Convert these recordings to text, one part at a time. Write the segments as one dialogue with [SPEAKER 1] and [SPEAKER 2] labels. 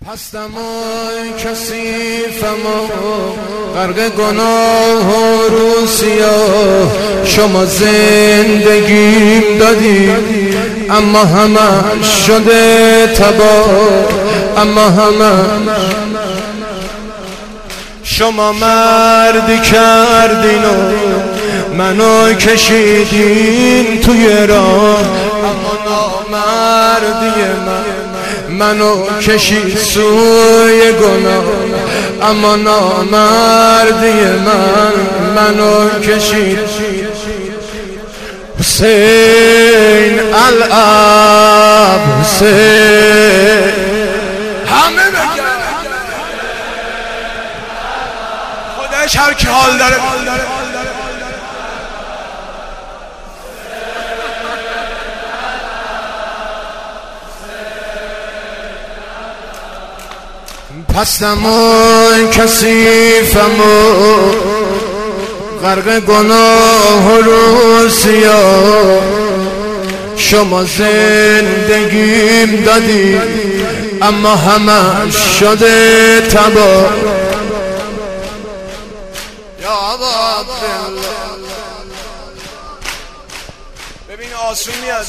[SPEAKER 1] پستم و کثیفم و غرق گناه و روسیا. شما زندگیم دادی اما همه شده تباه، اما همه شما مردی کردین و منو کشیدین توی راه، اما نامردی منو کشید سوی گناه، اما نامردی منو کشید. حسین الاب حسین همه بگن خودش هر کی حال داره. پستم و کثیفم و غرق گناه و روسیا. شما زندگیم دادی اما همه شده تباه. یا ابا عبدالله ببین آسون میاد.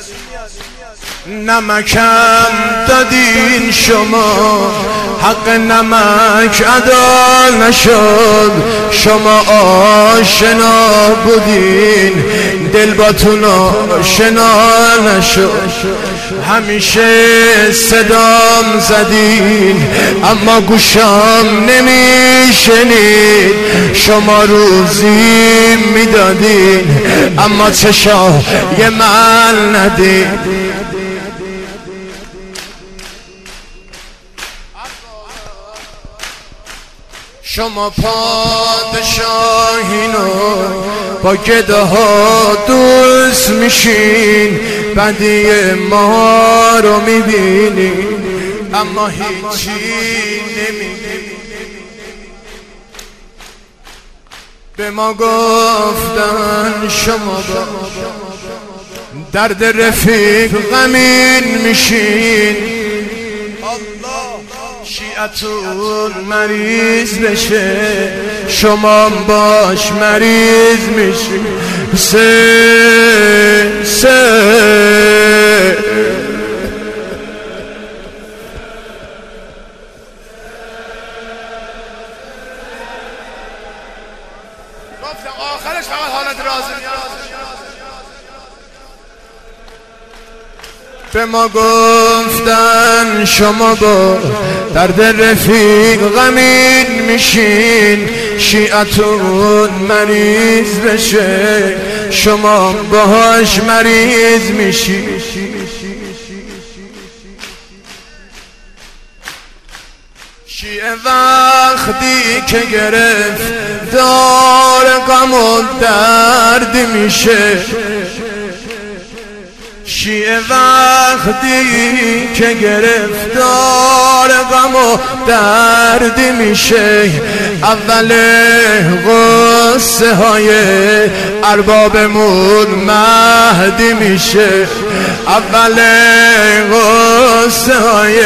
[SPEAKER 1] نمکم دادین شما، حق نمک ادا نشد. شما آشنا بودین دل باتون آشنا نشد. همیشه صدام زدین اما گوشام نمیشنید. شما روزی میدادین اما چشای من ندید. شما پادشاهینو با گده ها دوست میشین، بدی ما رو میبینین اما هیچی نمیگین. به ما گفتن شما با درد رفیق غمین میشین. شیعتون مریض بشه شما باش مریض میشی. گفتم آخرش فقط حالت راضی. به ما گفتن شما با درد رفیق غمین میشین. شیعتون مریض بشه شما باهاش مریض میشین. شیعه وقتی که گرفت دار غم و درد میشه. شیعه وقتی که گرفتار غم و درد میشه. اول غصه های اربابمون مهدی میشه. اول غصه های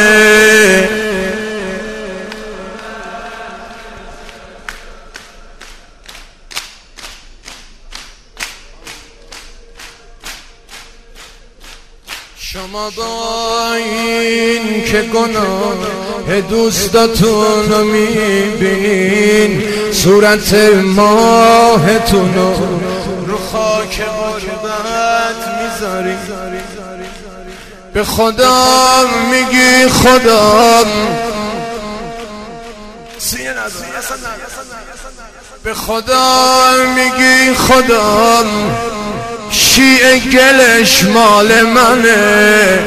[SPEAKER 1] شما با این که گناه دوستاتون رو میبینین، صورت ماهتون رو خاک غربت میذارین. به خدا میگی خدا، به خدا میگی خدا، شیعه گلش مال منه.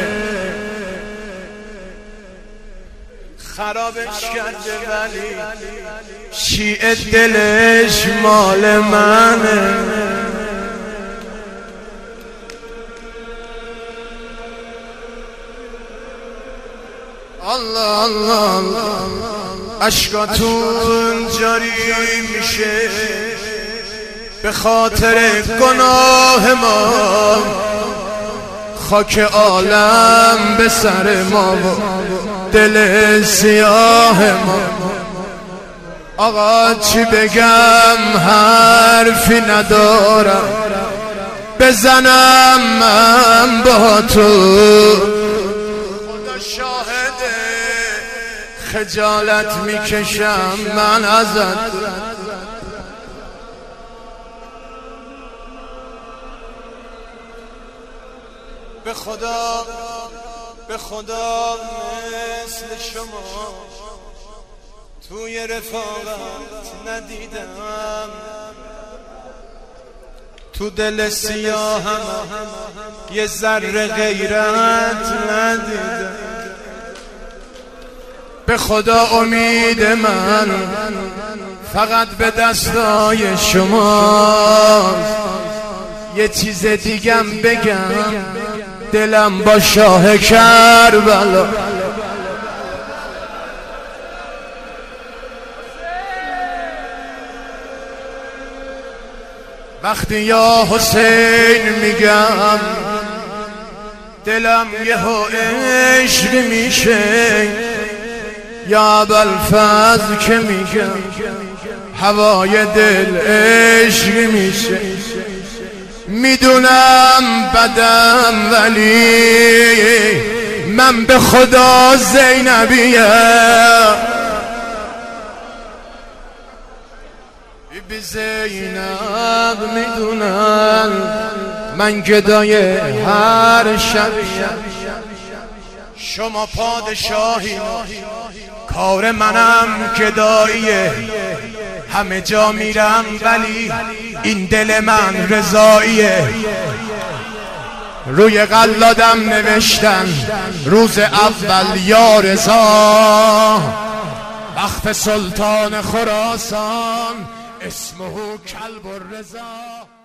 [SPEAKER 1] خرابش کرده ولی شیعه دلش مال منه. الله الله اشکاتون جاری میشه به خاطر گناه ما.
[SPEAKER 2] خاک عالم به سر ما و دل سیاه ما. آقا چی بگم حرفی ندارم بزنم من با تو، خدا شاهده خجالت میکشم من ازت. به خدا مثل شما توی رفاقت ندیدم، تو دل سیاهم یه ذره غیرت ندیدم. به خدا امید من فقط به دستای شماست. یه چیز دیگم بگم، دلم با شاه کربلا. وقتی یا حسین میگم دلم یهو عشق میشه، یا ابوالفضل که میگم هوای دل عشق میشه. میدونم بدم ولی من به خدا زینبیم. بی زینب میدونم من گدای هر شبیم. شما پادشاهی کار منم گداییه، همه جا میرم ولی این دل من رضاییه. روی قلادم نوشتن روز اول یا رضا، وقت سلطان خراسان اسمه کلب الرضا.